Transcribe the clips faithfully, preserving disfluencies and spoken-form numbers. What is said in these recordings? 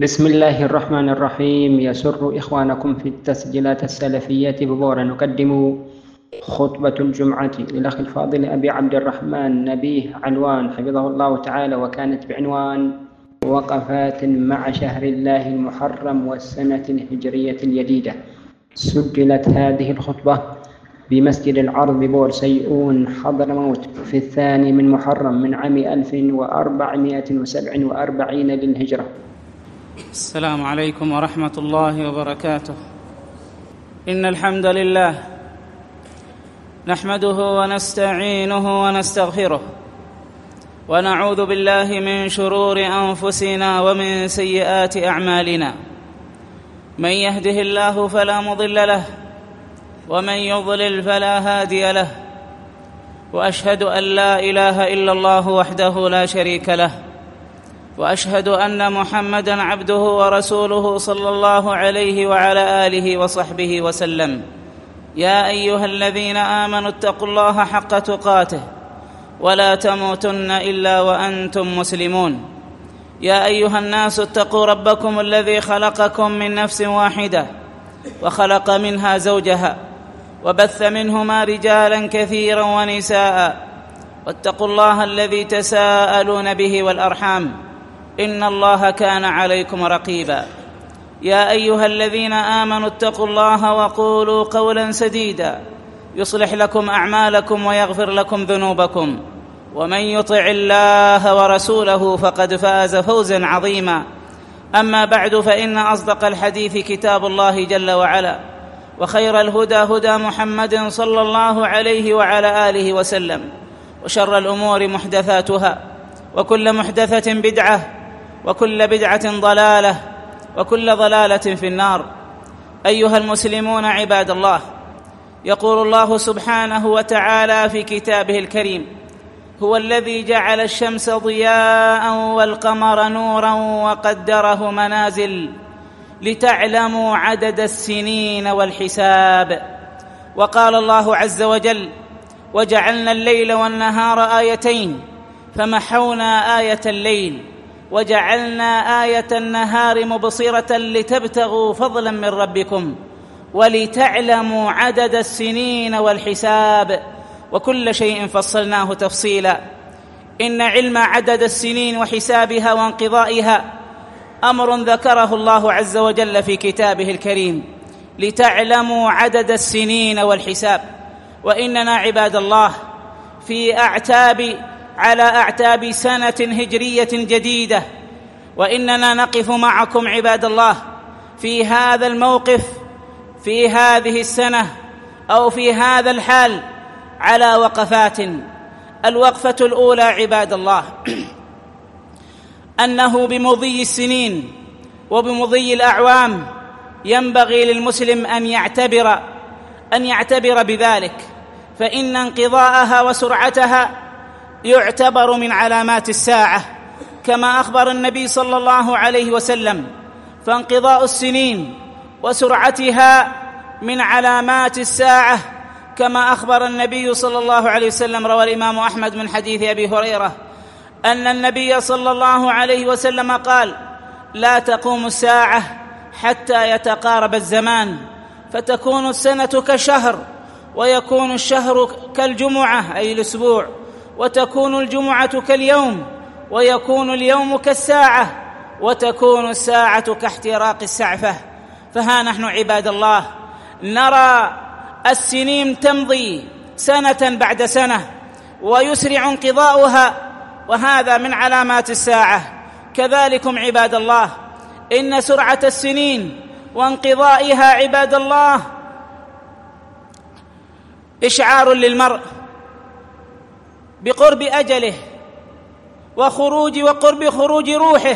بسم الله الرحمن الرحيم. يسر إخوانكم في التسجيلات السلفية ببورا نقدم خطبة الجمعة للأخ الفاضل أبي عبد الرحمن نبيه علوان حفظه الله تعالى، وكانت بعنوان وقفات مع شهر الله المحرم والسنة الهجرية الجديدة. سجلت هذه الخطبة بمسجد العرض ببور سيئون حضرموت في الثاني من محرم من عام ألف وأربعمائة وسبع وأربعين للهجرة. السلام عليكم ورحمة الله وبركاته. إن الحمد لله نحمده ونستعينه ونستغفره، ونعوذ بالله من شرور أنفسنا ومن سيئات أعمالنا. من يهده الله فلا مضل له، ومن يضلل فلا هادي له، وأشهد أن لا إله إلا الله وحده لا شريك له، وأشهد أن محمدًا عبده ورسوله صلى الله عليه وعلى آله وصحبه وسلم. يا أيها الذين آمنوا اتقوا الله حق تقاته ولا تموتن إلا وأنتم مسلمون. يا أيها الناس اتقوا ربكم الذي خلقكم من نفس واحدة وخلق منها زوجها وبث منهما رجالا كثيرا ونساء، واتقوا الله الذي تساءلون به والأرحام إن الله كان عليكم رقيبا. يا أيها الذين آمنوا اتقوا الله وقولوا قولا سديدا يصلح لكم أعمالكم ويغفر لكم ذنوبكم، ومن يطع الله ورسوله فقد فاز فوزا عظيما. أما بعد، فإن أصدق الحديث كتاب الله جل وعلا، وخير الهدى هدى محمد صلى الله عليه وعلى آله وسلم، وشر الأمور محدثاتها، وكل محدثة بدعة، وكل بدعة ضلالة، وكل ضلالة في النار. أيها المسلمون عباد الله، يقول الله سبحانه وتعالى في كتابه الكريم: هو الذي جعل الشمس ضياء والقمر نورا وقدره منازل لتعلموا عدد السنين والحساب. وقال الله عز وجل: وجعلنا الليل والنهار آيتين فمحونا آية الليل وجعلنا آية النهار مبصرة لتبتغوا فضلا من ربكم ولتعلموا عدد السنين والحساب، وكل شيء فصلناه تفصيلا. إن علم عدد السنين وحسابها وانقضائها أمر ذكره الله عز وجل في كتابه الكريم، لتعلموا عدد السنين والحساب. وإننا عباد الله في أعتاب على أعتاب سنة هجرية جديدة، وإننا نقف معكم عباد الله في هذا الموقف في هذه السنة أو في هذا الحال على وقفات. الوقفة الأولى عباد الله أنه بمضي السنين وبمضي الأعوام ينبغي للمسلم أن يعتبر أن يعتبر بذلك، فإن انقضاءها وسرعتها يعتبر من علامات الساعة، كما أخبر النبي صلى الله عليه وسلم. فانقضاء السنين وسرعتها من علامات الساعة، كما أخبر النبي صلى الله عليه وسلم. روى الإمام أحمد من حديث أبي هريرة أن النبي صلى الله عليه وسلم قال: لا تقوم الساعة حتى يتقارب الزمان، فتكون السنة كشهر، ويكون الشهر كالجمعة أي الأسبوع، وتكون الجمعة كاليوم، ويكون اليوم كالساعة، وتكون الساعة كاحتراق السعفة. فها نحن عباد الله نرى السنين تمضي سنة بعد سنة ويسرع انقضاؤها، وهذا من علامات الساعة. كذلكم عباد الله إن سرعة السنين وانقضائها عباد الله إشعار للمرء بقرب أجله وخروج وقرب خروج روحه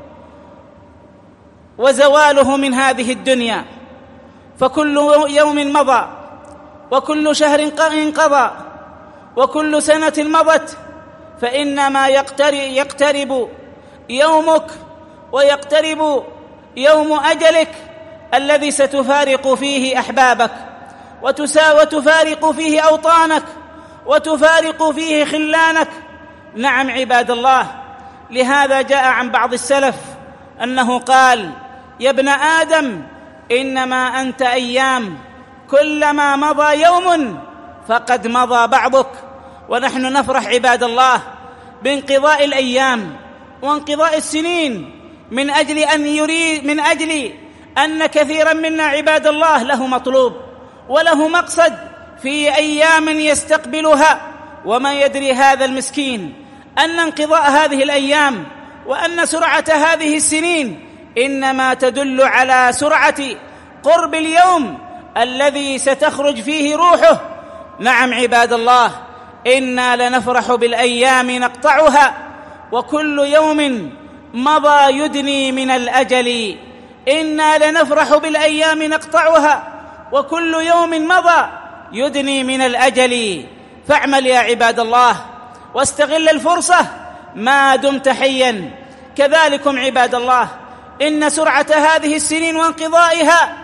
وزواله من هذه الدنيا. فكل يوم مضى، وكل شهر انقضى، وكل سنة مضت، فإنما يقترب يومك ويقترب يوم أجلك الذي ستفارق فيه أحبابك، وتفارق فيه أوطانك، وتفارق فيه خلانك. نعم عباد الله، لهذا جاء عن بعض السلف أنه قال: يا ابن آدم إنما أنت أيام، كلما مضى يوم فقد مضى بعضك. ونحن نفرح عباد الله بانقضاء الأيام وانقضاء السنين من أجل أن يريد من أجل أن كثيرا منا عباد الله له مطلوب وله مقصد في أيام يستقبلها، وما يدري هذا المسكين أن انقضاء هذه الأيام وأن سرعة هذه السنين إنما تدل على سرعة قرب اليوم الذي ستخرج فيه روحه. نعم عباد الله، إنا لنفرح بالأيام نقطعها، وكل يوم مضى يدني من الأجل. إنا لنفرح بالأيام نقطعها، وكل يوم مضى يدني من الأجل. فاعمل يا عباد الله واستغل الفرصة ما دمت حيا. كذلكم عباد الله، إن سرعة هذه السنين وانقضائها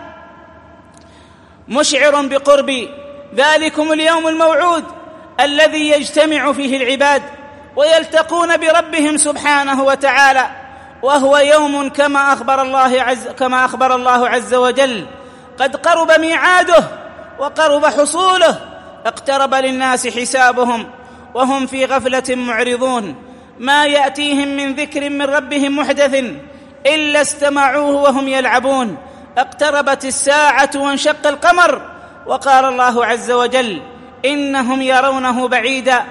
مشعر بقرب ذلكم اليوم الموعود الذي يجتمع فيه العباد ويلتقون بربهم سبحانه وتعالى، وهو يوم كما أخبر الله عز كما أخبر الله عز وجل: قد قرب ميعاده وقرب حصوله، اقترب للناس حسابهم وهم في غفلة معرضون، ما يأتيهم من ذكر من ربهم محدث إلا استمعوه وهم يلعبون، اقتربت الساعة وانشق القمر. وقال الله عز وجل: إنهم يرونه بعيدا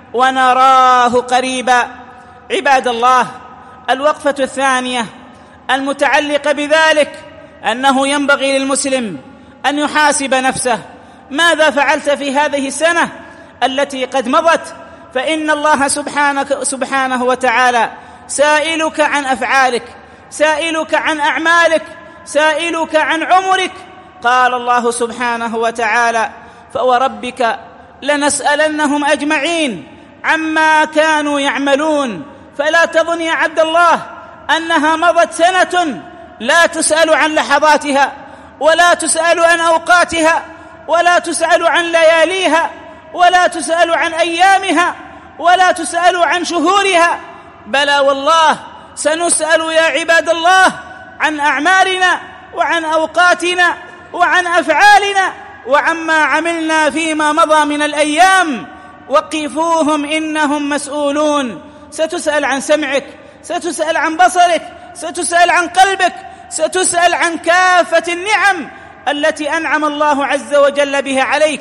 ونراه قريبا. عباد الله، الوقفة الثانية المتعلقة بذلك أنه ينبغي للمسلم أن يحاسب نفسه: ماذا فعلت في هذه السنة التي قد مضت؟ فإن الله سبحانه, سبحانه وتعالى سائلك عن أفعالك، سائلك عن أعمالك، سائلك عن عمرك. قال الله سبحانه وتعالى: فوربك لنسألنهم أجمعين عما كانوا يعملون. فلا تظن يا عبد الله أنها مضت سنة لا تسأل عن لحظاتها، ولا تسأل عن أوقاتها، ولا تسأل عن لياليها، ولا تسأل عن أيامها، ولا تسأل عن شهورها. بلى والله سنسأل يا عباد الله عن أعمالنا وعن أوقاتنا وعن أفعالنا وعما عملنا فيما مضى من الأيام. وقفوهم إنهم مسؤولون. ستسأل عن سمعك، ستسأل عن بصرك، ستسأل عن قلبك، ستسأل عن كافة النعم التي أنعم الله عز وجل بها عليك.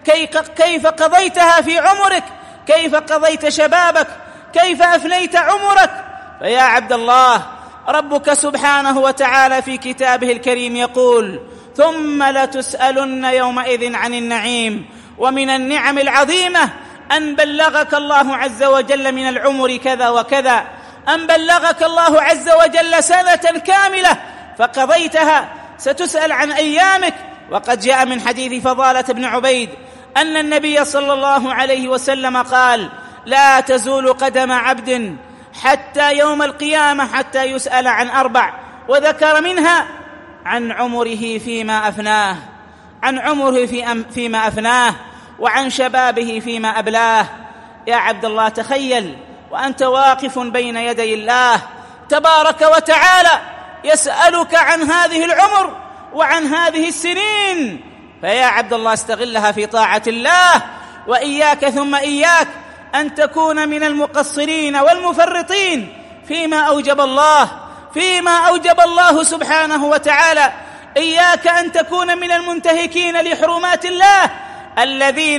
كيف قضيتها في عمرك؟ كيف قضيت شبابك؟ كيف أفنيت عمرك؟ فيا عبد الله، ربك سبحانه وتعالى في كتابه الكريم يقول: ثم لتسألن يومئذ عن النعيم. ومن النعم العظيمة أن بلغك الله عز وجل من العمر كذا وكذا، أن بلغك الله عز وجل سنة كاملة فقضيتها. ستسأل عن أيامك. وقد جاء من حديث فضالة بن عبيد أن النبي صلى الله عليه وسلم قال: لا تزول قدم عبد حتى يوم القيامة حتى يسأل عن أربع، وذكر منها عن عمره فيما أفناه، عن عمره فيما أفناه، وعن شبابه فيما أبلاه. يا عبد الله، تخيل وأنت واقف بين يدي الله تبارك وتعالى يسألك عن هذه العمر وعن هذه السنين. فيا عبد الله، استغلها في طاعة الله، وإياك ثم إياك أن تكون من المقصرين والمفرطين فيما أوجب الله فيما أوجب الله سبحانه وتعالى. إياك أن تكون من المنتهكين لحرمات الله الذين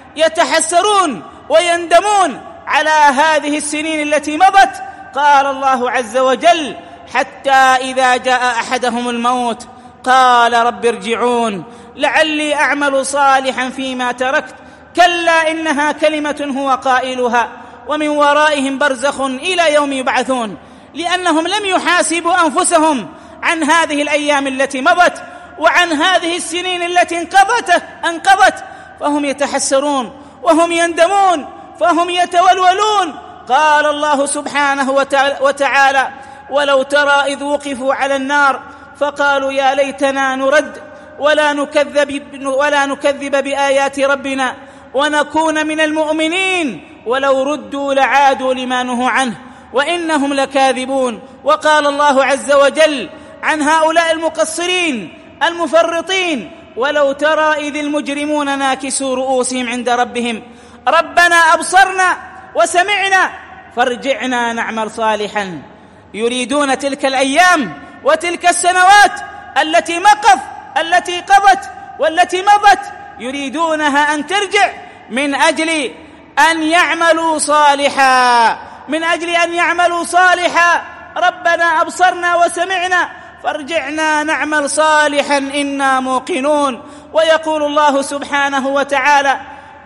يتحسرون ويندمون على هذه السنين التي مضت. قال الله عز وجل: حتى إذا جاء أحدهم الموت قال رب ارجعون لعلي أعمل صالحا فيما تركت كلا إنها كلمة هو قائلها ومن ورائهم برزخ إلى يوم يبعثون. لأنهم لم يحاسبوا أنفسهم عن هذه الأيام التي مضت وعن هذه السنين التي انقضت انقضت فهم يتحسرون وهم يندمون فهم يتولولون. قال الله سبحانه وتعالى: ولو ترى إذ وقفوا على النار فقالوا يا ليتنا نرد ولا نكذب, ولا نكذب بآيات ربنا ونكون من المؤمنين ولو ردوا لعادوا لما نهوا عنه وإنهم لكاذبون. وقال الله عز وجل عن هؤلاء المقصرين المفرطين: ولو ترى إذ المجرمون ناكسوا رؤوسهم عند ربهم ربنا أبصرنا وسمعنا فارجعنا نعمل صالحا. يريدون تلك الأيام وتلك السنوات التي مضت التي قضت والتي مضت، يريدونها أن ترجع من أجل أن يعملوا صالحا، من أجل أن يعملوا صالحا. ربنا أبصرنا وسمعنا فارجعنا نعمل صالحا إنا موقنون. ويقول الله سبحانه وتعالى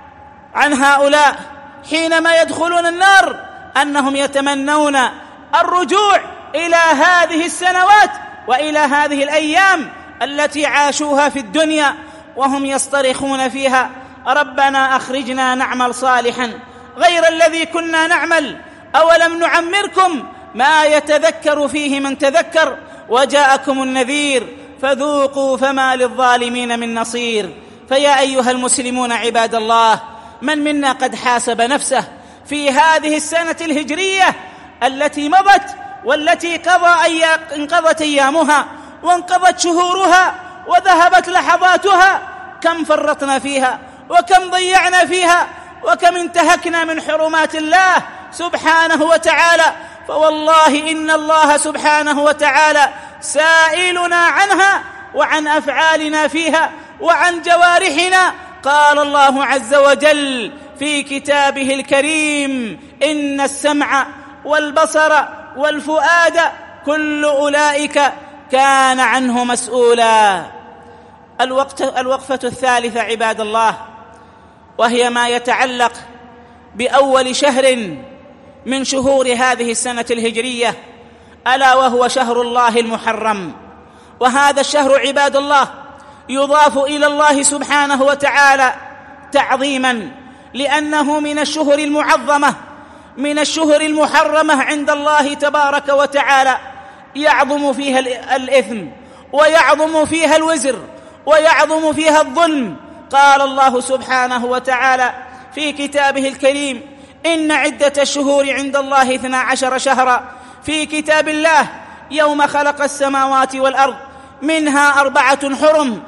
عن هؤلاء حينما يدخلون النار أنهم يتمنون الرجوع إلى هذه السنوات وإلى هذه الأيام التي عاشوها في الدنيا وهم يصطرخون فيها: ربنا أخرجنا نعمل صالحا غير الذي كنا نعمل، أولم نعمركم ما يتذكر فيه من تذكر وجاءكم النذير فذوقوا فما للظالمين من نصير. فيا أيها المسلمون عباد الله، من منا قد حاسب نفسه في هذه السنة الهجرية التي مضت والتي قضى أيام انقضت أيامها وانقضت شهورها وذهبت لحظاتها؟ كم فرطنا فيها وكم ضيعنا فيها وكم انتهكنا من حرمات الله سبحانه وتعالى. فوالله إن الله سبحانه وتعالى سائلنا عنها وعن أفعالنا فيها وعن جوارحنا. قال الله عز وجل في كتابه الكريم: إن السمع والبصر والفؤاد كل أولئك كان عنه مسؤولا. الوقت الوقفة الثالثة عباد الله، وهي ما يتعلق بأول شهر من شهور هذه السنة الهجرية، ألا وهو شهر الله المحرم. وهذا الشهر عباد الله يضاف إلى الله سبحانه وتعالى تعظيما، لأنه من الشهور المعظمة، من الشهور المحرمة عند الله تبارك وتعالى، يعظم فيها الإثم ويعظم فيها الوزر ويعظم فيها الظلم. قال الله سبحانه وتعالى في كتابه الكريم: إن عدة الشهور عند الله اثنا عشر شهرا في كتاب الله يوم خلق السماوات والأرض منها أربعة حرم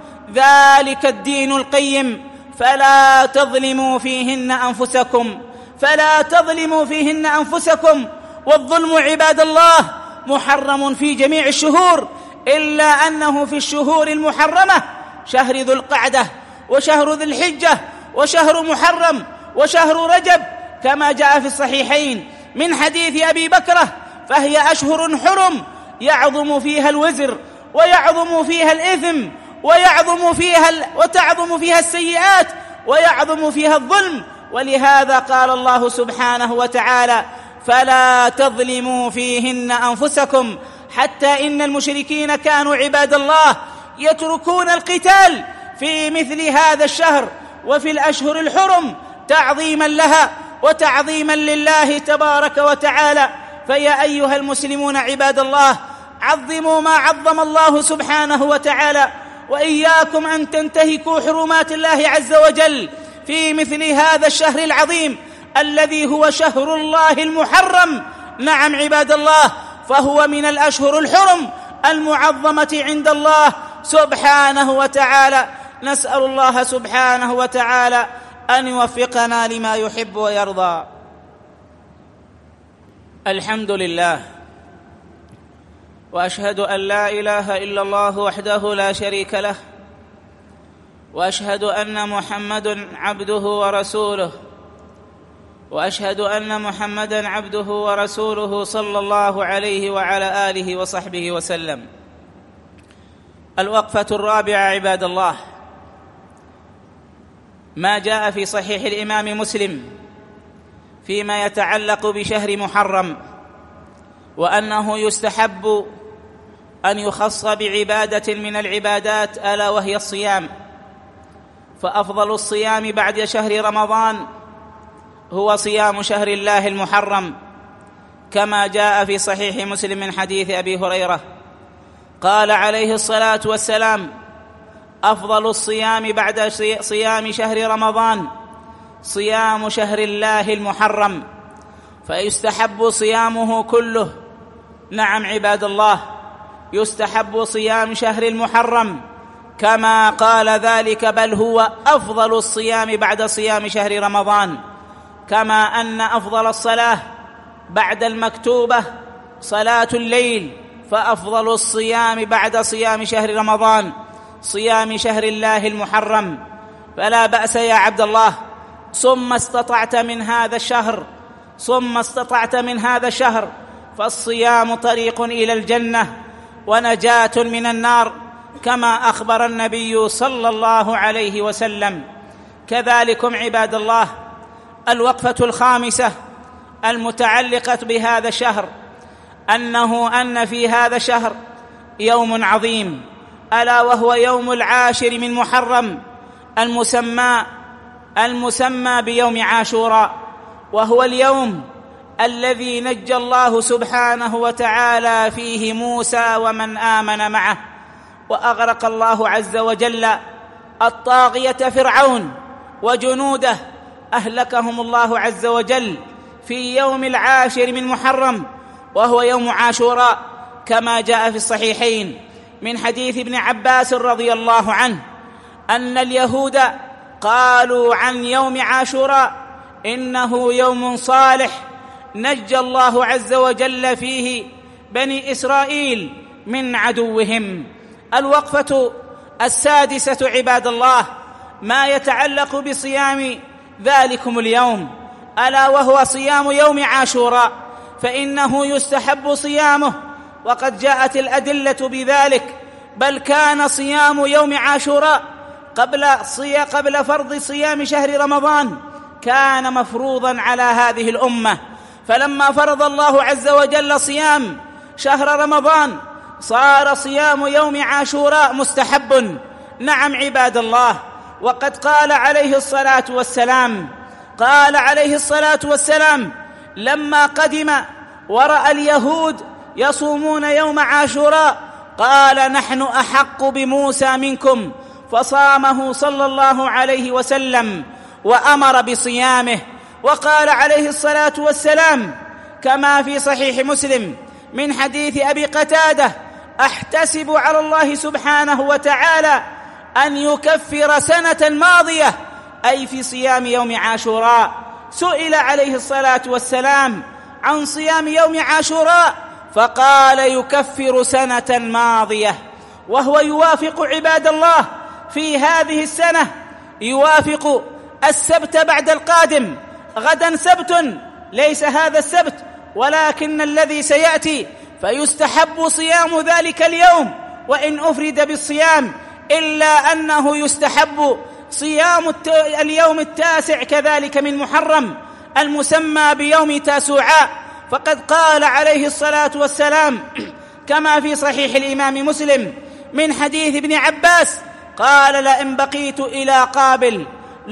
ذلك الدين القيم فلا تظلموا فيهن أنفسكم فلا تظلموا فيهن أنفسكم. والظلم عباد الله محرم في جميع الشهور، إلا أنه في الشهور المحرمة شهر ذو القعدة وشهر ذي الحجة وشهر محرم وشهر رجب، كما جاء في الصحيحين من حديث أبي بكرة: فهي أشهر حرم يعظم فيها الوزر ويعظم فيها الإثم ويعظم فيها ال... وتعظم فيها السيئات ويعظم فيها الظلم. ولهذا قال الله سبحانه وتعالى: فلا تظلموا فيهن أنفسكم. حتى إن المشركين كانوا عباد الله يتركون القتال في مثل هذا الشهر وفي الأشهر الحرم تعظيما لها وتعظيما لله تبارك وتعالى. فيا أيها المسلمون عباد الله، عظموا ما عظم الله سبحانه وتعالى، وإياكم أن تنتهكوا حرمات الله عز وجل في مثل هذا الشهر العظيم الذي هو شهر الله المحرم. نعم عباد الله، فهو من الأشهر الحرم المعظمة عند الله سبحانه وتعالى. نسأل الله سبحانه وتعالى أن يوفقنا لما يحب ويرضى. الحمد لله، وأشهد أن لا إله إلا الله وحده لا شريك له، وأشهد أن محمدًا عبده ورسوله، وأشهد أن محمدًا عبده ورسوله صلى الله عليه وعلى آله وصحبه وسلم. الوقفة الرابعة عباد الله، ما جاء في صحيح الإمام مسلم فيما يتعلق بشهر محرم، وأنه يستحب أن يخص بعبادة من العبادات ألا وهي الصيام. فأفضل الصيام بعد شهر رمضان هو صيام شهر الله المحرم، كما جاء في صحيح مسلم من حديث أبي هريرة قال عليه الصلاة والسلام: أفضل الصيام بعد صيام شهر رمضان صيام شهر الله المحرم. فيستحب صيامه كله. نعم عباد الله، يستحب صيام شهر المحرم كما قال ذلك، بل هو أفضل الصيام بعد صيام شهر رمضان، كما أن أفضل الصلاة بعد المكتوبة صلاة الليل، فأفضل الصيام بعد صيام شهر رمضان صيام شهر الله المحرم. فلا بأس يا عبد الله، صم ما استطعت من هذا الشهر، صم ما استطعت من هذا الشهر، فالصيام طريق إلى الجنة ونجاة من النار، كما أخبر النبي صلى الله عليه وسلم. كذلكم عباد الله، الوقفة الخامسة المتعلقة بهذا الشهر، أنه أن في هذا الشهر يوم عظيم، ألا وهو يوم العاشر من محرم، المسمى المسمى بيوم عاشوراء، وهو اليوم الذي نجى الله سبحانه وتعالى فيه موسى ومن آمن معه، وأغرق الله عز وجل الطاغية فرعون وجنوده، أهلكهم الله عز وجل في يوم العاشر من محرم، وهو يوم عاشوراء، كما جاء في الصحيحين من حديث ابن عباس رضي الله عنه أن اليهود قالوا عن يوم عاشوراء إنه يوم صالح نجى الله عز وجل فيه بني إسرائيل من عدوهم. الوقفة السادسة عباد الله ما يتعلق بصيام ذلكم اليوم، ألا وهو صيام يوم عاشوراء، فإنه يستحب صيامه، وقد جاءت الأدلة بذلك، بل كان صيام يوم عاشوراء قبل صيام قبل فرض صيام شهر رمضان كان مفروضا على هذه الأمة، فلما فرض الله عز وجل صيام شهر رمضان صار صيام يوم عاشوراء مستحب. نعم عباد الله، وقد قال عليه الصلاة والسلام قال عليه الصلاة والسلام لما قدم ورأى اليهود يصومون يوم عاشوراء قال نحن أحق بموسى منكم، فصامه صلى الله عليه وسلم وأمر بصيامه. وقال عليه الصلاة والسلام كما في صحيح مسلم من حديث أبي قتادة أحتسب على الله سبحانه وتعالى أن يكفر سنة ماضية، أي في صيام يوم عاشوراء. سئل عليه الصلاة والسلام عن صيام يوم عاشوراء فقال يكفر سنة ماضية، وهو يوافق عباد الله في هذه السنة يوافق السبت بعد القادم، غدا سبت ليس هذا السبت ولكن الذي سيأتي، فيستحب صيام ذلك اليوم وإن أفرد بالصيام، إلا أنه يستحب صيام اليوم التاسع كذلك من محرم المسمى بيوم تاسوعاء، فقد قال عليه الصلاة والسلام كما في صحيح الإمام مسلم من حديث ابن عباس قال لئن بقيت إلى قابل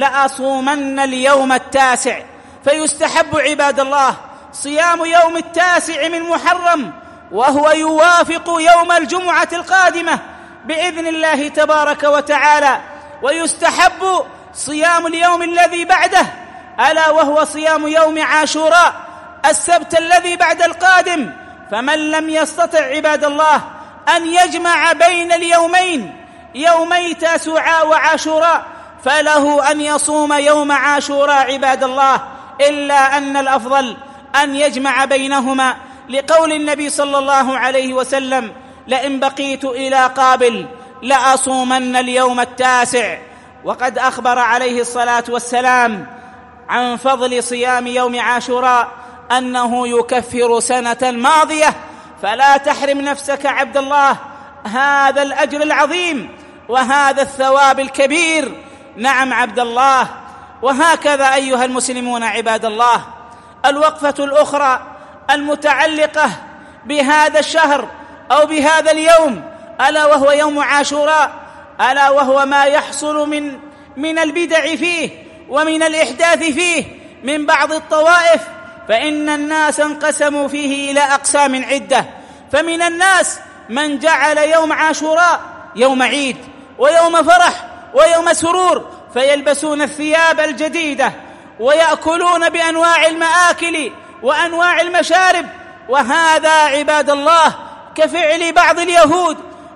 لأصومن اليوم التاسع. فيستحب عباد الله صيام يوم التاسع من محرم، وهو يوافق يوم الجمعة القادمة بإذن الله تبارك وتعالى. ويستحب صيام اليوم الذي بعده، ألا وهو صيام يوم عاشوراء السبت الذي بعد القادم. فمن لم يستطع عباد الله أن يجمع بين اليومين يومي تاسوعاء وعاشوراء فله أن يصوم يوم عاشوراء عباد الله، إلا أن الأفضل أن يجمع بينهما، لقول النبي صلى الله عليه وسلم لئن بقيت إلى قابل لأصومن اليوم التاسع. وقد أخبر عليه الصلاة والسلام عن فضل صيام يوم عاشوراء أنه يكفر سنة ماضية، فلا تحرم نفسك عبد الله هذا الأجر العظيم وهذا الثواب الكبير. نعم عبد الله. وهكذا أيها المسلمون عباد الله، الوقفة الأخرى المتعلقة بهذا الشهر أو بهذا اليوم ألا وهو يوم عاشوراء، ألا وهو ما يحصل من من البدع فيه ومن الإحداث فيه من بعض الطوائف، فإن الناس انقسموا فيه إلى أقسام عدة. فمن الناس من جعل يوم عاشوراء يوم عيد ويوم فرح ويوم سرور، فيلبسون الثياب الجديدة ويأكلون بأنواع المآكل وأنواع المشارب. وهذا عباد الله كفعل بعض اليهود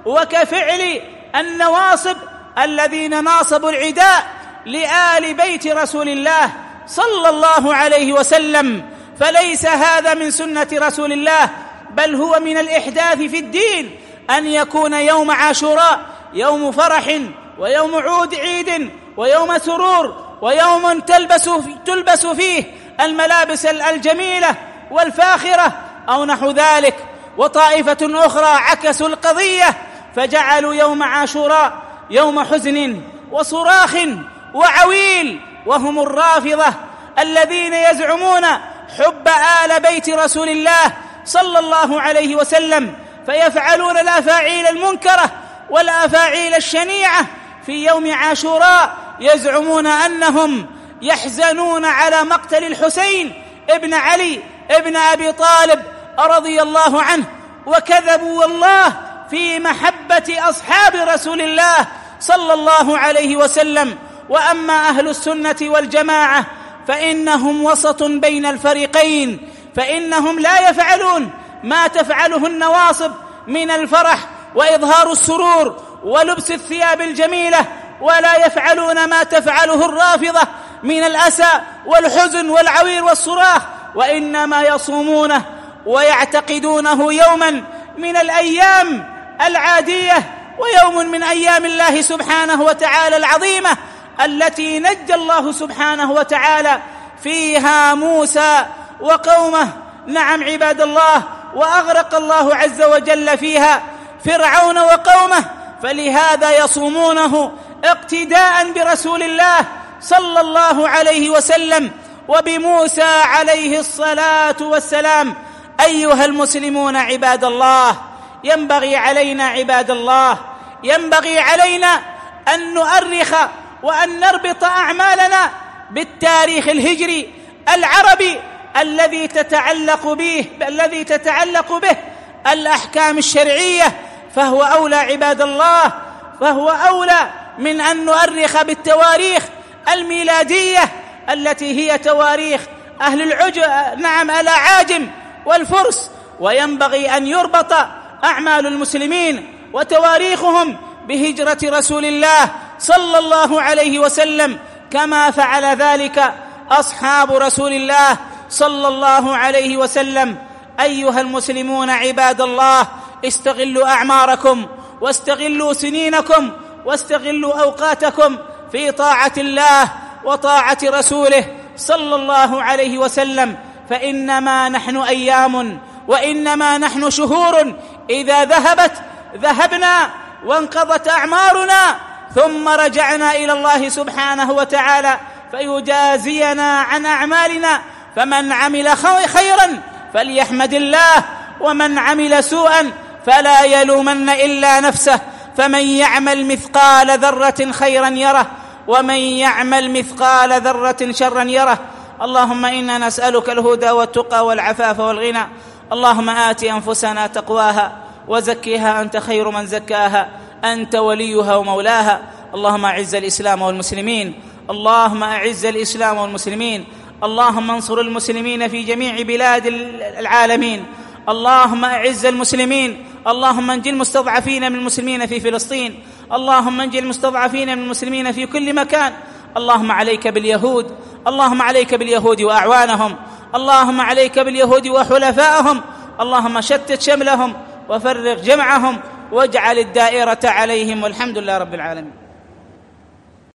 وكفعل النواصب الذين ناصبوا العداء لآل بيت رسول الله صلى الله عليه وسلم. فليس هذا من سنة رسول الله، بل هو من الإحداث في الدين أن يكون يوم عاشوراء يوم فرح ويوم عود عيد ويوم سرور ويوم تلبس تلبس فيه الملابس الجميلة والفاخرة أو نحو ذلك. وطائفة أخرى عكسوا القضية فجعلوا يوم عاشوراء يوم حزن وصراخ وعويل، وهم الرافضة الذين يزعمون حب آل بيت رسول الله صلى الله عليه وسلم، فيفعلون الأفاعيل المنكرة والأفاعيل الشنيعة في يوم عاشوراء، يزعمون أنهم يحزنون على مقتل الحسين ابن علي ابن أبي طالب رضي الله عنه، وكذبوا والله في محبة أصحاب رسول الله صلى الله عليه وسلم. وأما أهل السنة والجماعة فإنهم وسط بين الفريقين، فإنهم لا يفعلون ما تفعله النواصب من الفرح وإظهار السرور ولبس الثياب الجميلة، ولا يفعلون ما تفعله الرافضة من الأسى والحزن والعويل والصراخ، وإنما يصومونه ويعتقدونه يوما من الأيام العادية ويوم من أيام الله سبحانه وتعالى العظيمة التي نجى الله سبحانه وتعالى فيها موسى وقومه. نعم عباد الله، وأغرق الله عز وجل فيها فرعون وقومه، فلهذا يصومونه اقتداء برسول الله صلى الله عليه وسلم وبموسى عليه الصلاة والسلام. أيها المسلمون عباد الله، ينبغي علينا عباد الله ينبغي علينا أن نؤرخ وأن نربط أعمالنا بالتاريخ الهجري العربي الذي تتعلق به الذي تتعلق به الأحكام الشرعية، فهو أولى عباد الله فهو أولى من أن نؤرخ بالتواريخ الميلادية التي هي تواريخ أهل العجم نعم الأعاجم والفرس. وينبغي أن يربط أعمال المسلمين وتواريخهم بهجرة رسول الله صلى الله عليه وسلم، كما فعل ذلك أصحاب رسول الله صلى الله عليه وسلم. أيها المسلمون عباد الله، استغلوا أعماركم واستغلوا سنينكم واستغلوا أوقاتكم في طاعة الله وطاعة رسوله صلى الله عليه وسلم، فإنما نحن أيام وإنما نحن شهور، إذا ذهبت ذهبنا وانقضت أعمارنا ثم رجعنا إلى الله سبحانه وتعالى فيجازينا عن أعمالنا. فمن عمل خيرا فليحمد الله، ومن عمل سوءا فلا يلومن إلا نفسه، فمن يعمل مثقال ذرة خيرا يره ومن يعمل مثقال ذرة شرا يره. اللهم إنا نسألك الهدى والتقى والعفاف والغنى. اللهم آت أنفسنا تقواها وزكها أنت خير من زكاها، أنت وليها ومولاها. اللهم أعز الإسلام والمسلمين اللهم أعز الإسلام والمسلمين اللهم انصر المسلمين في جميع بلاد العالمين. اللهم أعز المسلمين، اللهم انجِ المستضعفين من المسلمين في فلسطين، اللهم انجِ المستضعفين من المسلمين في كل مكان. اللهم عليك باليهود اللهم عليك باليهود وأعوانهم، اللهم عليك باليهود وحلفائهم، اللهم شتت شملهم وفرق جمعهم واجعل الدائرة عليهم، والحمد لله رب العالمين.